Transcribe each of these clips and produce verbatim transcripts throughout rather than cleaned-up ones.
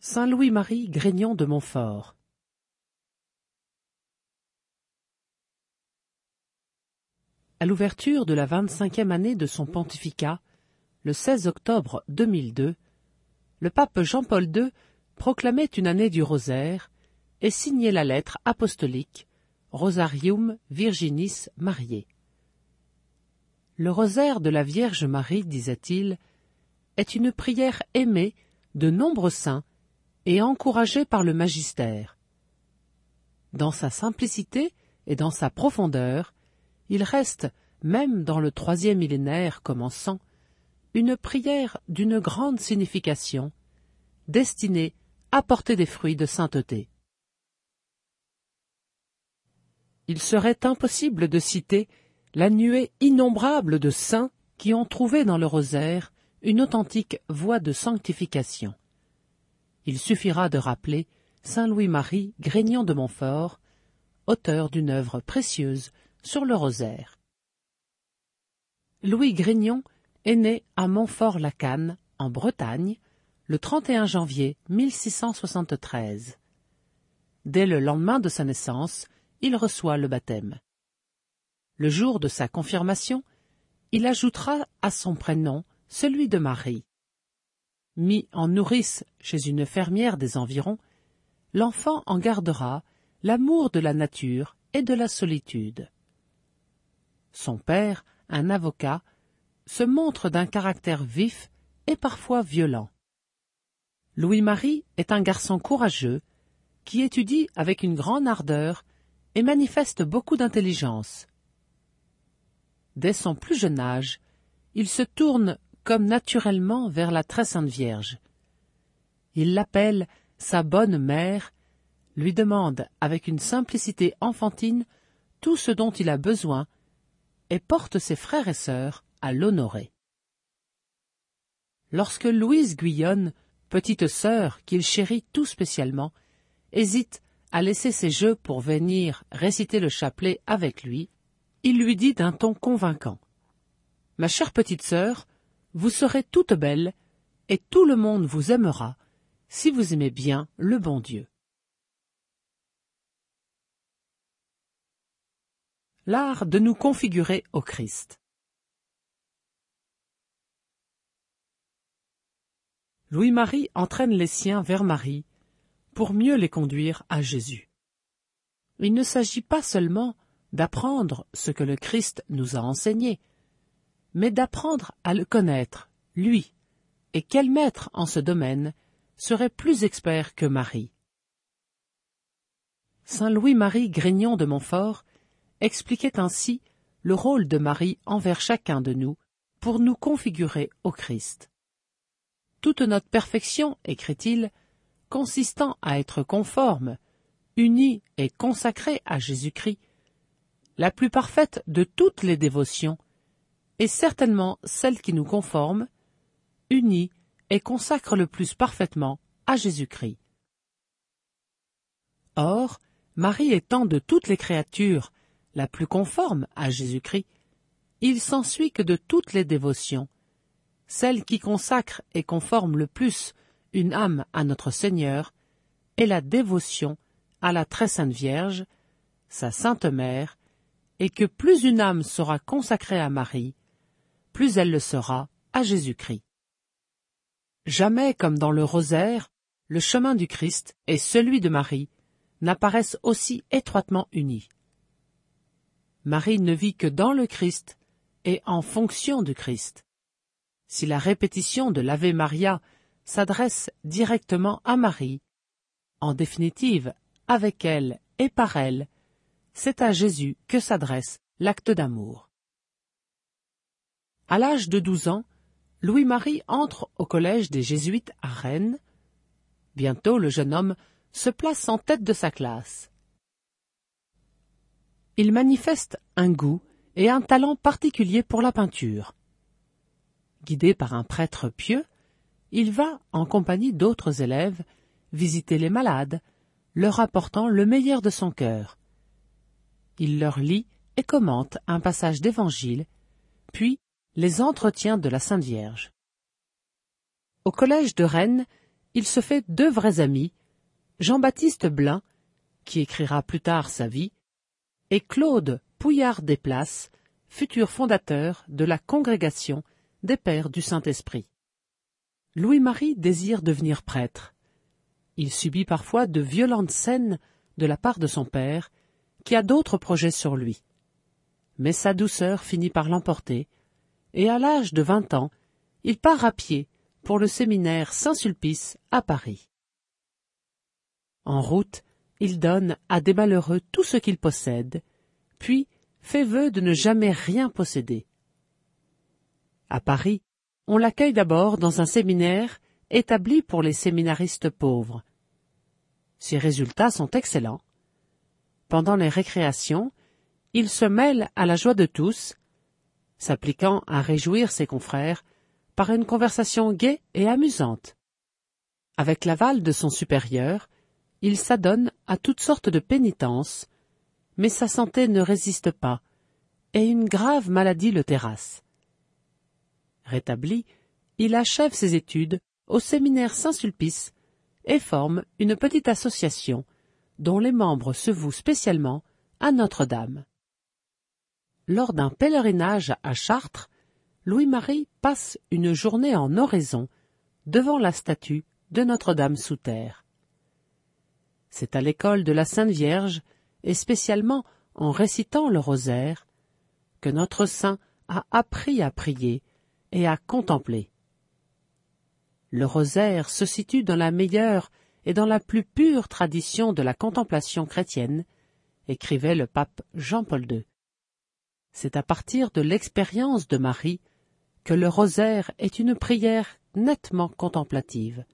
Saint Louis-Marie Grignion de Montfort. À l'ouverture de la vingt-cinquième année de son pontificat, le seize octobre deux mille deux, le pape Jean-Paul deux proclamait une année du rosaire et signait la lettre apostolique Rosarium Virginis Mariae. Le rosaire de la Vierge Marie, disait-il, est une prière aimée de nombreux saints et encouragée par le magistère. Dans sa simplicité et dans sa profondeur, il reste, même dans le troisième millénaire commençant, une prière d'une grande signification, destinée à porter des fruits de sainteté. Il serait impossible de citer la nuée innombrable de saints qui ont trouvé dans le rosaire une authentique voie de sanctification. Il suffira de rappeler saint Louis-Marie Grignion de Montfort, auteur d'une œuvre précieuse sur le rosaire. Louis Grignion est né à Montfort-la-Canne, en Bretagne, le trente et un janvier mille six cent soixante-treize. Dès le lendemain de sa naissance, il reçoit le baptême. Le jour de sa confirmation, il ajoutera à son prénom celui de Marie. Mis en nourrice chez une fermière des environs, l'enfant en gardera l'amour de la nature et de la solitude. Son père, un avocat, se montre d'un caractère vif et parfois violent. Louis-Marie est un garçon courageux qui étudie avec une grande ardeur et manifeste beaucoup d'intelligence. Dès son plus jeune âge, il se tourne comme naturellement vers la très sainte Vierge. Il l'appelle sa bonne mère, lui demande avec une simplicité enfantine tout ce dont il a besoin et porte ses frères et sœurs à l'honorer. Lorsque Louise Guyonne, petite sœur qu'il chérit tout spécialement, hésite à laisser ses jeux pour venir réciter le chapelet avec lui, il lui dit d'un ton convaincant : « Ma chère petite sœur, vous serez toute belle, et tout le monde vous aimera, si vous aimez bien le bon Dieu. » L'art de nous configurer au Christ. Louis-Marie entraîne les siens vers Marie pour mieux les conduire à Jésus. Il ne s'agit pas seulement d'apprendre ce que le Christ nous a enseigné, mais d'apprendre à le connaître, lui, et quel maître en ce domaine serait plus expert que Marie. Saint Louis-Marie Grignion de Montfort expliquait ainsi le rôle de Marie envers chacun de nous pour nous configurer au Christ. Toute notre perfection, écrit-il, consistant à être conforme, unie et consacrée à Jésus-Christ, la plus parfaite de toutes les dévotions, est certainement celle qui nous conforme, unie et consacre le plus parfaitement à Jésus-Christ. Or, Marie étant de toutes les créatures la plus conforme à Jésus-Christ, il s'ensuit que de toutes les dévotions, celle qui consacre et conforme le plus une âme à notre Seigneur est la dévotion à la très sainte Vierge, sa sainte mère, et que plus une âme sera consacrée à Marie, plus elle le sera à Jésus-Christ. Jamais, comme dans le rosaire, le chemin du Christ et celui de Marie n'apparaissent aussi étroitement unis. Marie ne vit que dans le Christ et en fonction du Christ. Si la répétition de l'Ave Maria s'adresse directement à Marie, en définitive, avec elle et par elle, c'est à Jésus que s'adresse l'acte d'amour. À l'âge de douze ans, Louis-Marie entre au collège des Jésuites à Rennes. Bientôt, le jeune homme se place en tête de sa classe. Il manifeste un goût et un talent particulier pour la peinture. Guidé par un prêtre pieux, il va, en compagnie d'autres élèves, visiter les malades, leur apportant le meilleur de son cœur. Il leur lit et commente un passage d'Évangile, puis les entretiens de la Sainte Vierge. Au collège de Rennes, il se fait deux vrais amis, Jean-Baptiste Blain, qui écrira plus tard sa vie, et Claude Pouillard-Desplaces, futur fondateur de la Congrégation des Pères du Saint-Esprit. Louis-Marie désire devenir prêtre. Il subit parfois de violentes scènes de la part de son père, qui a d'autres projets sur lui. Mais sa douceur finit par l'emporter, et à l'âge de vingt ans, il part à pied pour le séminaire Saint-Sulpice à Paris. En route, il donne à des malheureux tout ce qu'il possède, puis fait vœu de ne jamais rien posséder. À Paris, on l'accueille d'abord dans un séminaire établi pour les séminaristes pauvres. Ses résultats sont excellents. Pendant les récréations, il se mêle à la joie de tous, s'appliquant à réjouir ses confrères par une conversation gaie et amusante. Avec l'aval de son supérieur, il s'adonne à toutes sortes de pénitences, mais sa santé ne résiste pas, et une grave maladie le terrasse. Rétabli, il achève ses études au séminaire Saint-Sulpice et forme une petite association dont les membres se vouent spécialement à Notre-Dame. Lors d'un pèlerinage à Chartres, Louis-Marie passe une journée en oraison devant la statue de Notre-Dame sous terre. C'est à l'école de la Sainte Vierge, et spécialement en récitant le rosaire, que notre saint a appris à prier et à contempler. Le rosaire se situe dans la meilleure et dans la plus pure tradition de la contemplation chrétienne, écrivait le pape Jean-Paul deux. C'est à partir de l'expérience de Marie que le rosaire est une prière nettement contemplative.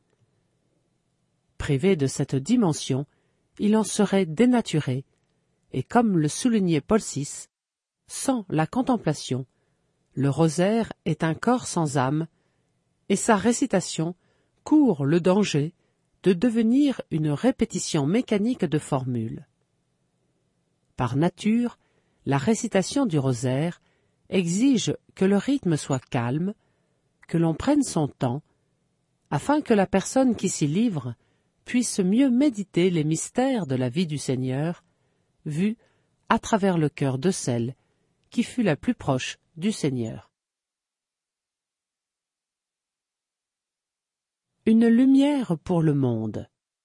Privé de cette dimension, il en serait dénaturé, et comme le soulignait Paul six, sans la contemplation, le rosaire est un corps sans âme, et sa récitation court le danger de devenir une répétition mécanique de formules. Par nature, la récitation du rosaire exige que le rythme soit calme, que l'on prenne son temps, afin que la personne qui s'y livre puisse mieux méditer les mystères de la vie du Seigneur, vus à travers le cœur de celle qui fut la plus proche du Seigneur. Une lumière pour le monde.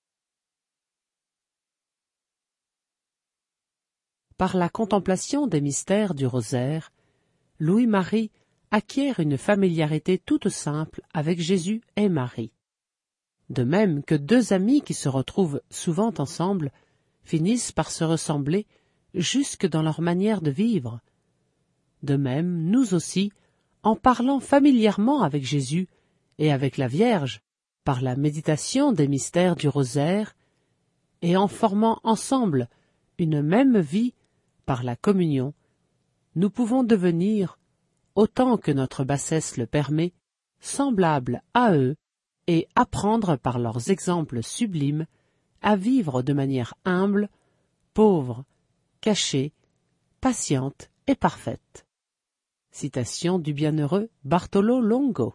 Par la contemplation des mystères du rosaire, Louis-Marie acquiert une familiarité toute simple avec Jésus et Marie. De même que deux amis qui se retrouvent souvent ensemble finissent par se ressembler jusque dans leur manière de vivre. De même, nous aussi, en parlant familièrement avec Jésus et avec la Vierge, par la méditation des mystères du rosaire, et en formant ensemble une même vie par la communion, nous pouvons devenir, autant que notre bassesse le permet, semblables à eux et apprendre par leurs exemples sublimes à vivre de manière humble, pauvre, cachée, patiente et parfaite. Citation du bienheureux Bartolo Longo.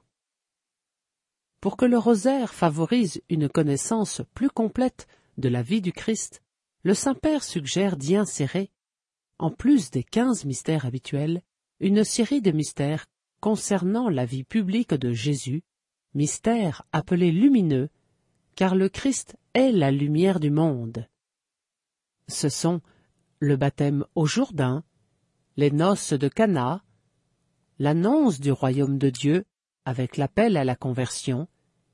Pour que le rosaire favorise une connaissance plus complète de la vie du Christ, le Saint-Père suggère d'y insérer, en plus des quinze mystères habituels, une série de mystères concernant la vie publique de Jésus, mystères appelés lumineux, car le Christ est la lumière du monde. Ce sont le baptême au Jourdain, les noces de Cana, l'annonce du royaume de Dieu avec l'appel à la conversion,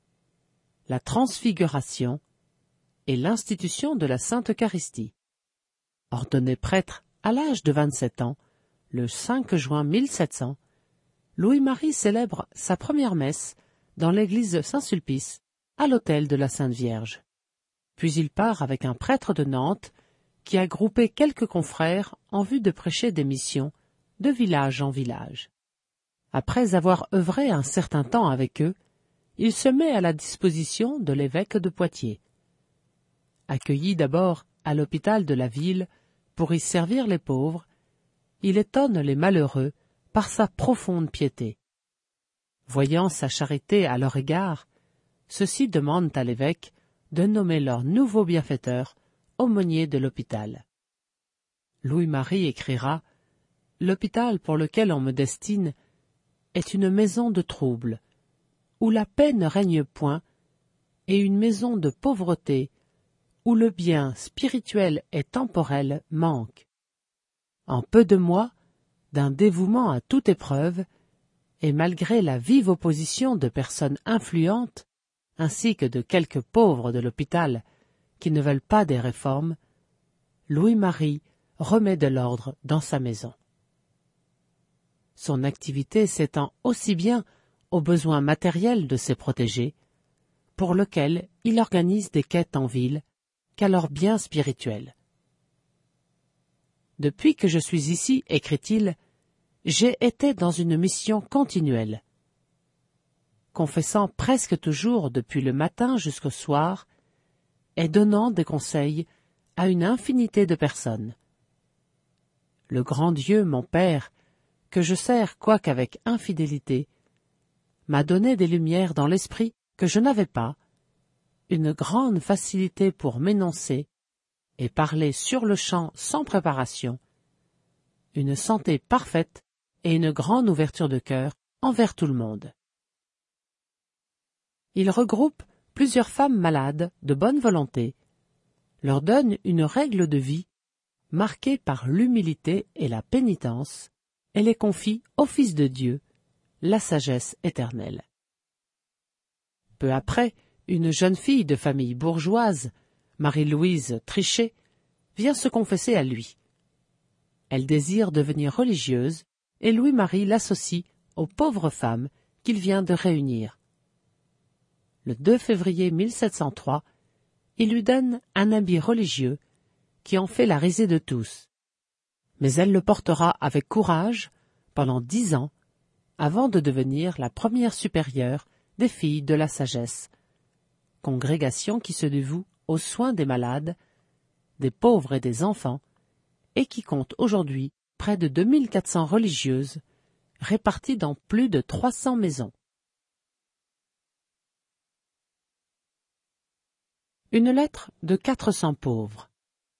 la transfiguration et l'institution de la Sainte Eucharistie. Ordonné prêtre à l'âge de vingt-sept ans, le cinq juin mille sept cents, Louis-Marie célèbre sa première messe dans l'église Saint-Sulpice, à l'autel de la Sainte Vierge. Puis il part avec un prêtre de Nantes qui a groupé quelques confrères en vue de prêcher des missions de village en village. Après avoir œuvré un certain temps avec eux, il se met à la disposition de l'évêque de Poitiers. Accueilli d'abord à l'hôpital de la ville pour y servir les pauvres, il étonne les malheureux par sa profonde piété. Voyant sa charité à leur égard, ceux-ci demandent à l'évêque de nommer leur nouveau bienfaiteur aumônier de l'hôpital. Louis-Marie écrira « L'hôpital pour lequel on me destine est une maison de trouble, où la paix ne règne point, et une maison de pauvreté, où le bien spirituel et temporel manque. En peu de mois, d'un dévouement à toute épreuve, et malgré la vive opposition de personnes influentes, ainsi que de quelques pauvres de l'hôpital qui ne veulent pas des réformes, Louis-Marie remet de l'ordre dans sa maison. Son activité s'étend aussi bien aux besoins matériels de ses protégés, pour lesquels il organise des quêtes en ville, qu'à leurs biens spirituels. « Depuis que je suis ici, écrit-il, j'ai été dans une mission continuelle, confessant presque toujours depuis le matin jusqu'au soir, et donnant des conseils à une infinité de personnes. Le grand Dieu, mon Père, que je sers quoiqu'avec infidélité, m'a donné des lumières dans l'esprit que je n'avais pas, une grande facilité pour m'énoncer et parler sur le champ sans préparation, une santé parfaite et une grande ouverture de cœur envers tout le monde. Il regroupe plusieurs femmes malades de bonne volonté, leur donne une règle de vie marquée par l'humilité et la pénitence, et les confie au Fils de Dieu, la sagesse éternelle. Peu après, une jeune fille de famille bourgeoise, Marie-Louise Trichet, vient se confesser à lui. Elle désire devenir religieuse, et Louis-Marie l'associe aux pauvres femmes qu'il vient de réunir. Le deux février mille sept cent trois, il lui donne un habit religieux qui en fait la risée de tous. Mais elle le portera avec courage pendant dix ans, avant de devenir la première supérieure des filles de la sagesse, congrégation qui se dévoue aux soins des malades, des pauvres et des enfants, et qui compte aujourd'hui près de deux mille quatre cents religieuses, réparties dans plus de trois cents maisons. Une lettre de quatre cents pauvres.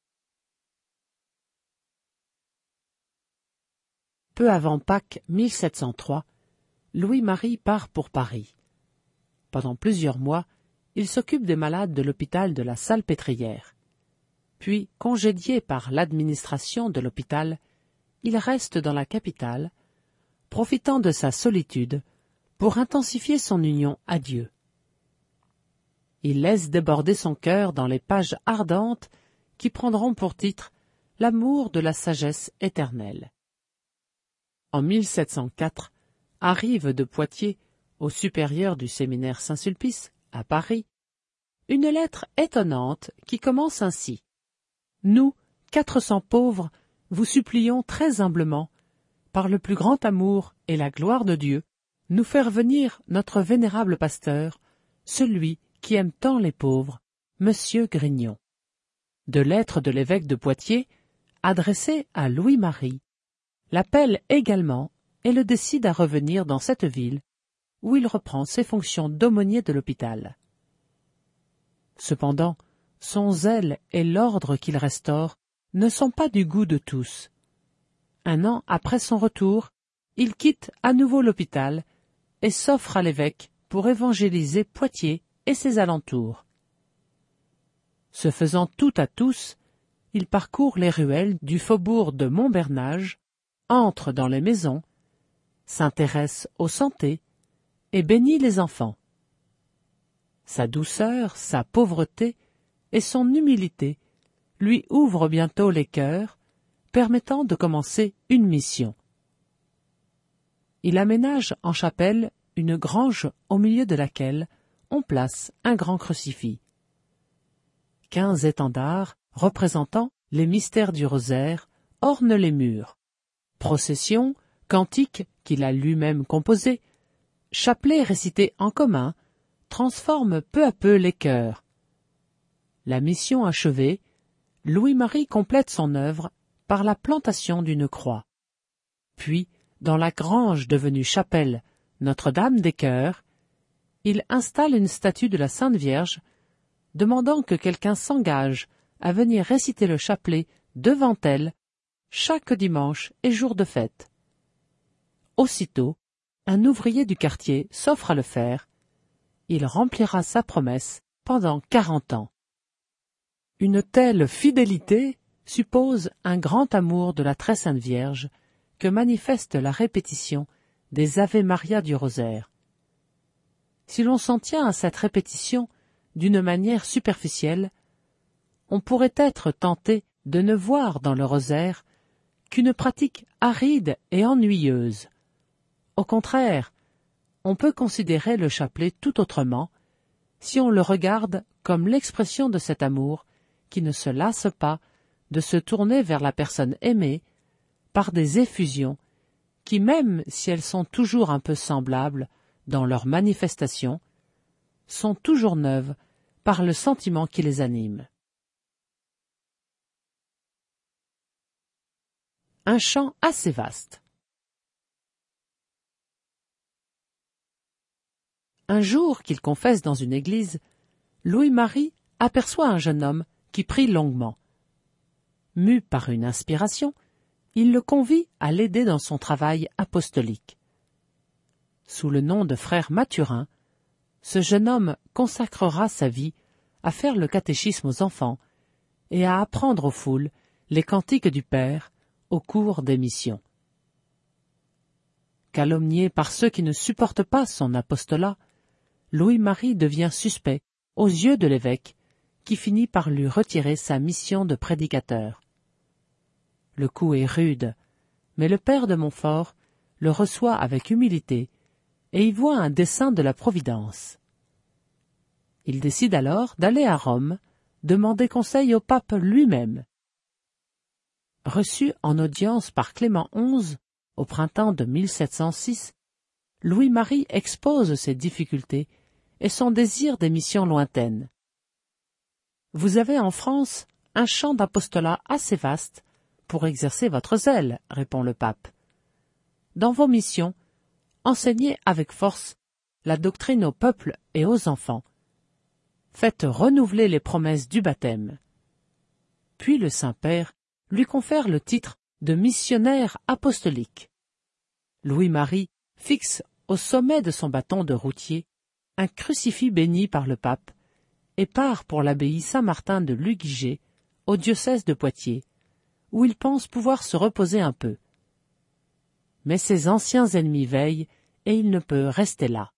Peu avant Pâques mille sept cent trois, Louis-Marie part pour Paris. Pendant plusieurs mois, il s'occupe des malades de l'hôpital de la Salpêtrière. Puis, congédié par l'administration de l'hôpital, il reste dans la capitale, profitant de sa solitude pour intensifier son union à Dieu. Il laisse déborder son cœur dans les pages ardentes qui prendront pour titre « L'amour de la sagesse éternelle ». En mille sept cent quatre, arrive de Poitiers, au supérieur du séminaire Saint-Sulpice, à Paris, une lettre étonnante qui commence ainsi. « Nous, quatre cents pauvres, vous supplions très humblement, par le plus grand amour et la gloire de Dieu, nous faire venir notre vénérable pasteur, celui qui aime tant les pauvres, Monsieur Grignon. » De lettre de l'évêque de Poitiers, adressée à Louis-Marie, l'appelle également et le décide à revenir dans cette ville, où il reprend ses fonctions d'aumônier de l'hôpital. Cependant, son zèle et l'ordre qu'il restaure ne sont pas du goût de tous. Un an après son retour, il quitte à nouveau l'hôpital et s'offre à l'évêque pour évangéliser Poitiers et ses alentours. Se faisant tout à tous, il parcourt les ruelles du faubourg de Montbernage, entre dans les maisons, s'intéresse aux santés et bénit les enfants. Sa douceur, sa pauvreté et son humilité lui ouvrent bientôt les cœurs, permettant de commencer une mission. Il aménage en chapelle une grange au milieu de laquelle on place un grand crucifix. Quinze étendards représentant les mystères du rosaire ornent les murs. Processions, cantiques qu'il a lui-même composés, chapelets récités en commun, transforment peu à peu les cœurs. La mission achevée, Louis-Marie complète son œuvre par la plantation d'une croix. Puis, dans la grange devenue chapelle Notre-Dame des Cœurs, il installe une statue de la Sainte Vierge, demandant que quelqu'un s'engage à venir réciter le chapelet devant elle chaque dimanche et jour de fête. Aussitôt, un ouvrier du quartier s'offre à le faire. Il remplira sa promesse pendant quarante ans. Une telle fidélité suppose un grand amour de la Très Sainte Vierge que manifeste la répétition des Ave Maria du rosaire. Si l'on s'en tient à cette répétition d'une manière superficielle, on pourrait être tenté de ne voir dans le rosaire qu'une pratique aride et ennuyeuse. Au contraire, on peut considérer le chapelet tout autrement si on le regarde comme l'expression de cet amour qui ne se lasse pas de se tourner vers la personne aimée par des effusions qui, même si elles sont toujours un peu semblables dans leur manifestation, sont toujours neuves par le sentiment qui les anime. Un champ assez vaste. Un jour qu'il confesse dans une église, Louis-Marie aperçoit un jeune homme qui prie longuement. Mu par une inspiration, il le convie à l'aider dans son travail apostolique. Sous le nom de frère Mathurin, ce jeune homme consacrera sa vie à faire le catéchisme aux enfants et à apprendre aux foules les cantiques du Père au cours des missions. Calomnié par ceux qui ne supportent pas son apostolat, Louis-Marie devient suspect aux yeux de l'évêque, qui finit par lui retirer sa mission de prédicateur. Le coup est rude, mais le père de Montfort le reçoit avec humilité et y voit un dessein de la Providence. Il décide alors d'aller à Rome, demander conseil au pape lui-même. Reçu en audience par Clément onze au printemps de mille sept cent six, Louis-Marie expose ses difficultés et son désir des missions lointaines. Vous avez en France un champ d'apostolat assez vaste pour exercer votre zèle, répond le pape. Dans vos missions, enseignez avec force la doctrine au peuple et aux enfants. Faites renouveler les promesses du baptême. Puis le Saint-Père lui confère le titre de missionnaire apostolique. Louis-Marie fixe au sommet de son bâton de routier un crucifix béni par le pape et part pour l'abbaye Saint-Martin de Luguigé, au diocèse de Poitiers, où il pense pouvoir se reposer un peu. Mais ses anciens ennemis veillent et il ne peut rester là.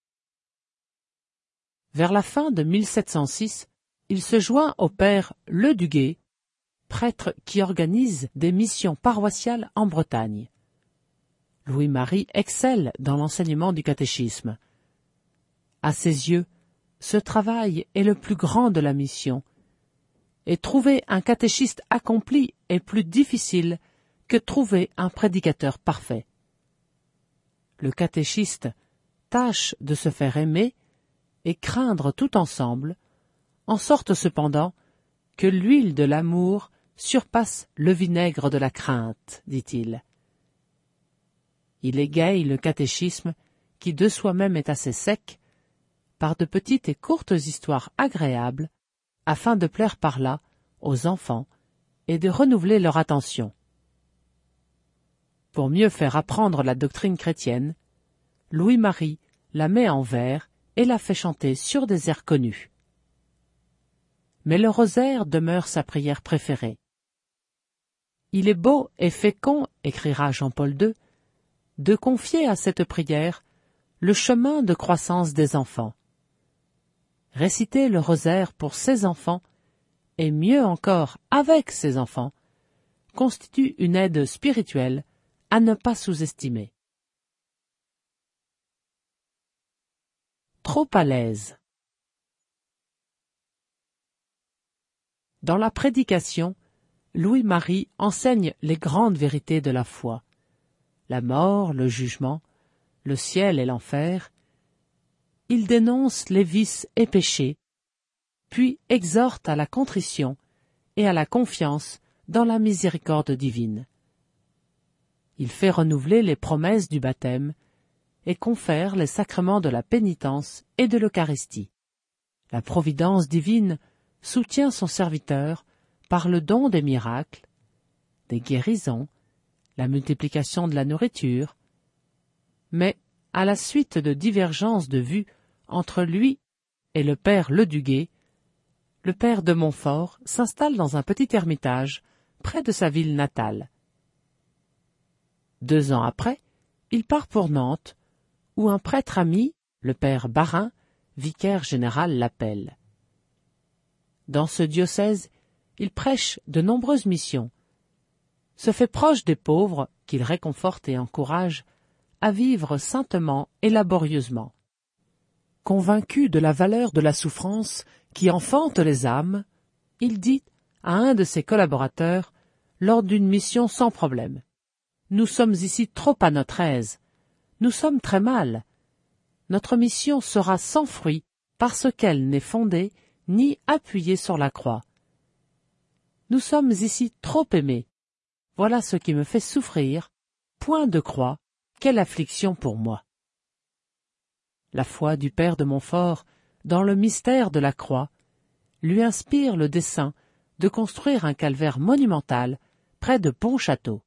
Vers la fin de mille sept cent six, il se joint au père Le Duguay, prêtre qui organise des missions paroissiales en Bretagne. Louis-Marie excelle dans l'enseignement du catéchisme. À ses yeux, ce travail est le plus grand de la mission, et trouver un catéchiste accompli est plus difficile que trouver un prédicateur parfait. Le catéchiste tâche de se faire aimer et craindre tout ensemble, en sorte cependant que l'huile de l'amour surpasse le vinaigre de la crainte, dit-il. Il égaye le catéchisme, qui de soi-même est assez sec, par de petites et courtes histoires agréables, afin de plaire par là aux enfants et de renouveler leur attention. Pour mieux faire apprendre la doctrine chrétienne, Louis-Marie la met en vers et la fait chanter sur des airs connus. Mais le rosaire demeure sa prière préférée. Il est beau et fécond, écrira Jean-Paul deux, de confier à cette prière le chemin de croissance des enfants. Réciter le rosaire pour ses enfants, et mieux encore avec ses enfants, constitue une aide spirituelle à ne pas sous-estimer. Trop à l'aise. Dans la prédication, Louis-Marie enseigne les grandes vérités de la foi, la mort, le jugement, le ciel et l'enfer. Il dénonce les vices et péchés, puis exhorte à la contrition et à la confiance dans la miséricorde divine. Il fait renouveler les promesses du baptême et confère les sacrements de la pénitence et de l'Eucharistie. La providence divine soutient son serviteur par le don des miracles, des guérisons, la multiplication de la nourriture, mais à la suite de divergences de vues entre lui et le père Leduguet, le père de Montfort s'installe dans un petit ermitage près de sa ville natale. Deux ans après, il part pour Nantes, où un prêtre ami, le père Barin, vicaire général, l'appelle. Dans ce diocèse, il prêche de nombreuses missions, se fait proche des pauvres qu'il réconforte et encourage à vivre saintement et laborieusement. Convaincu de la valeur de la souffrance qui enfante les âmes, il dit à un de ses collaborateurs lors d'une mission sans problème: « Nous sommes ici trop à notre aise, nous sommes très mal. Notre mission sera sans fruit parce qu'elle n'est fondée ni appuyée sur la croix. Nous sommes ici trop aimés. Voilà ce qui me fait souffrir. Point de croix, quelle affliction pour moi. » La foi du père de Montfort dans le mystère de la croix lui inspire le dessein de construire un calvaire monumental près de Pontchâteau.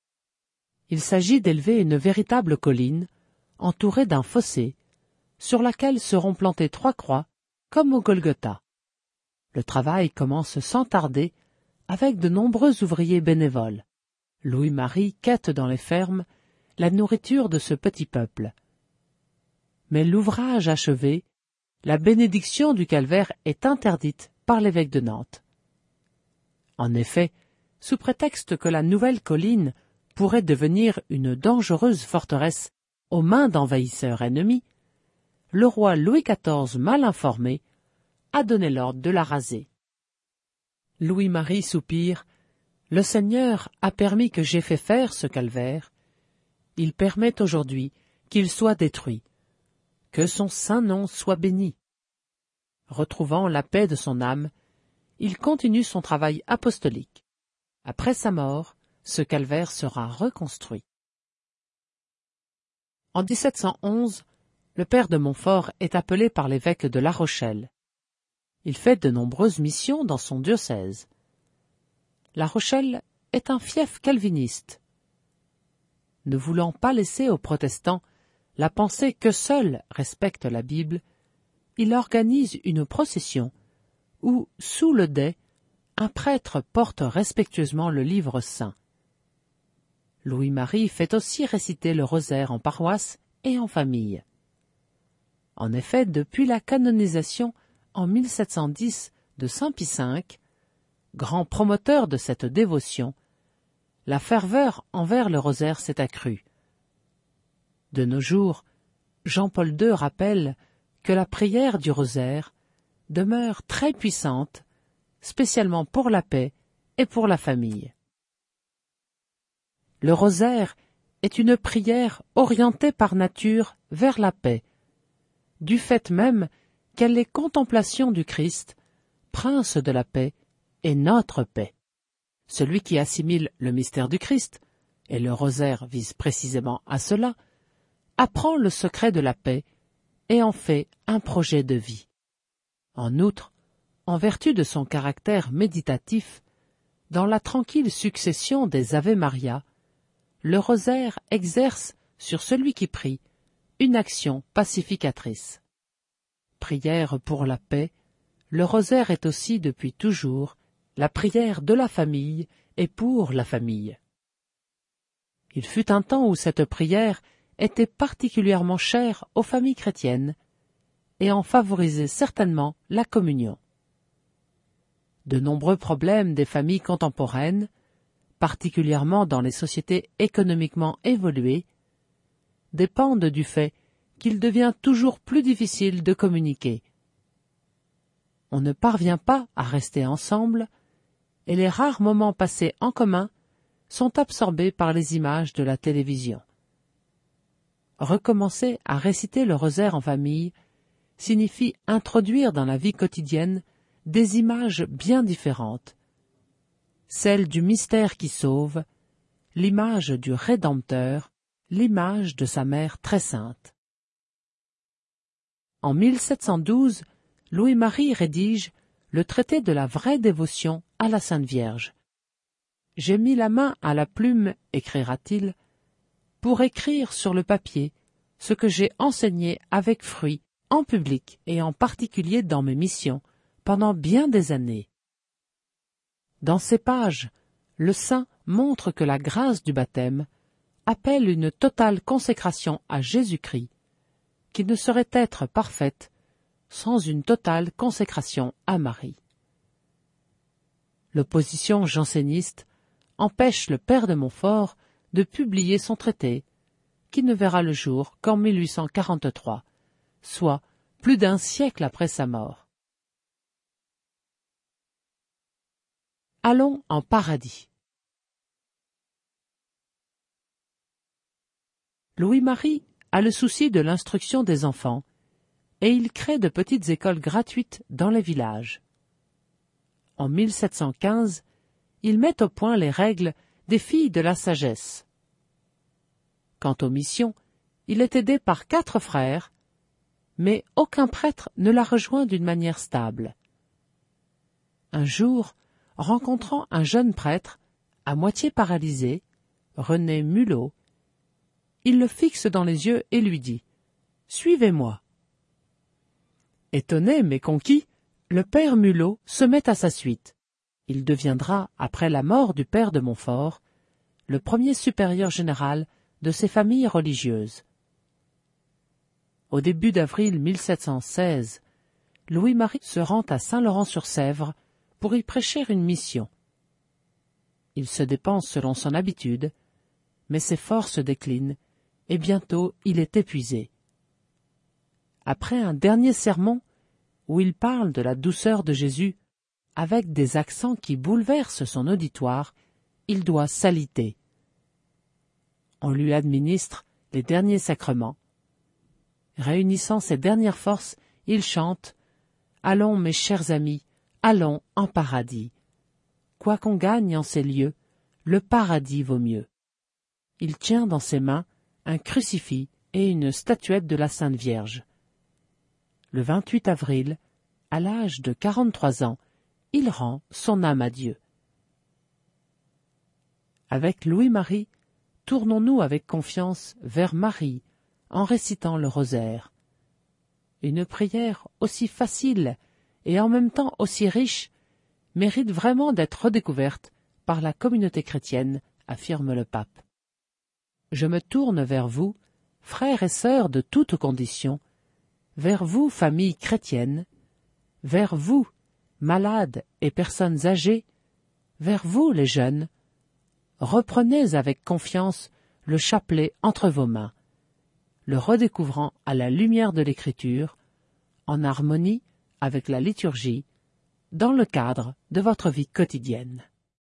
Il s'agit d'élever une véritable colline, entourée d'un fossé, sur laquelle seront plantées trois croix, comme au Golgotha. Le travail commence sans tarder, avec de nombreux ouvriers bénévoles. Louis-Marie quête dans les fermes la nourriture de ce petit peuple. Mais l'ouvrage achevé, la bénédiction du calvaire est interdite par l'évêque de Nantes. En effet, sous prétexte que la nouvelle colline pourrait devenir une dangereuse forteresse aux mains d'envahisseurs ennemis, le roi Louis quatorze, mal informé, a donné l'ordre de la raser. Louis-Marie soupire: « Le Seigneur a permis que j'aie fait faire ce calvaire. Il permet aujourd'hui qu'il soit détruit. Que son saint nom soit béni. » Retrouvant la paix de son âme, il continue son travail apostolique. Après sa mort, ce calvaire sera reconstruit. En dix sept cent onze, le père de Montfort est appelé par l'évêque de La Rochelle. Il fait de nombreuses missions dans son diocèse. La Rochelle est un fief calviniste. Ne voulant pas laisser aux protestants la pensée que seul respecte la Bible, il organise une procession où, sous le dais, un prêtre porte respectueusement le livre saint. Louis-Marie fait aussi réciter le rosaire en paroisse et en famille. En effet, depuis la canonisation en mille sept cent dix de saint Pie cinq, grand promoteur de cette dévotion, la ferveur envers le rosaire s'est accrue. De nos jours, Jean-Paul deux rappelle que la prière du rosaire demeure très puissante, spécialement pour la paix et pour la famille. Le rosaire est une prière orientée par nature vers la paix, du fait même qu'elle est contemplation du Christ, prince de la paix et notre paix. Celui qui assimile le mystère du Christ, et le rosaire vise précisément à cela, apprend le secret de la paix et en fait un projet de vie. En outre, en vertu de son caractère méditatif, dans la tranquille succession des Ave Maria, le rosaire exerce sur celui qui prie une action pacificatrice. Prière pour la paix, le rosaire est aussi depuis toujours la prière de la famille et pour la famille. Il fut un temps où cette prière était particulièrement chère aux familles chrétiennes et en favorisait certainement la communion. De nombreux problèmes des familles contemporaines, particulièrement dans les sociétés économiquement évoluées, dépendent du fait qu'il devient toujours plus difficile de communiquer. On ne parvient pas à rester ensemble, et les rares moments passés en commun sont absorbés par les images de la télévision. Recommencer à réciter le rosaire en famille signifie introduire dans la vie quotidienne des images bien différentes. Celle du mystère qui sauve, l'image du Rédempteur l'image de sa mère très sainte. En mille sept cent douze, Louis-Marie rédige le traité de la vraie dévotion à la Sainte Vierge. « J'ai mis la main à la plume, écrira-t-il, pour écrire sur le papier ce que j'ai enseigné avec fruit en public et en particulier dans mes missions pendant bien des années. Dans ces pages, le saint montre que la grâce du baptême appelle une totale consécration à Jésus-Christ, qui ne saurait être parfaite sans une totale consécration à Marie. L'opposition janséniste empêche le père de Montfort de publier son traité, qui ne verra le jour qu'en mille huit cent quarante-trois, soit plus d'un siècle après sa mort. Allons en paradis. Louis-Marie a le souci de l'instruction des enfants, et il crée de petites écoles gratuites dans les villages. En mille sept cent quinze, il met au point les règles des filles de la sagesse. Quant aux missions, il est aidé par quatre frères, mais aucun prêtre ne l'a rejoint d'une manière stable. Un jour, rencontrant un jeune prêtre, à moitié paralysé, René Mulot, il le fixe dans les yeux et lui dit « Suivez-moi ». Étonné mais conquis, le père Mulot se met à sa suite. Il deviendra, après la mort du père de Montfort, le premier supérieur général de ces familles religieuses. Au début d'avril mille sept cent seize, Louis-Marie se rend à Saint-Laurent-sur-Sèvre pour y prêcher une mission. Il se dépense selon son habitude, mais ses forces déclinent, et bientôt il est épuisé. Après un dernier sermon, où il parle de la douceur de Jésus, avec des accents qui bouleversent son auditoire, il doit s'aliter. On lui administre les derniers sacrements. Réunissant ses dernières forces, il chante « Allons, mes chers amis, allons en paradis. Quoi qu'on gagne en ces lieux, le paradis vaut mieux. » Il tient dans ses mains un crucifix et une statuette de la Sainte Vierge. Le vingt-huit avril, à l'âge de quarante-trois ans, il rend son âme à Dieu. Avec Louis-Marie, tournons-nous avec confiance vers Marie en récitant le rosaire. Une prière aussi facile et en même temps aussi riche mérite vraiment d'être redécouverte par la communauté chrétienne, affirme le pape. Je me tourne vers vous, frères et sœurs de toutes conditions, vers vous, familles chrétiennes, vers vous, malades et personnes âgées, vers vous, les jeunes. Reprenez avec confiance le chapelet entre vos mains, le redécouvrant à la lumière de l'Écriture, en harmonie avec la liturgie, dans le cadre de votre vie quotidienne.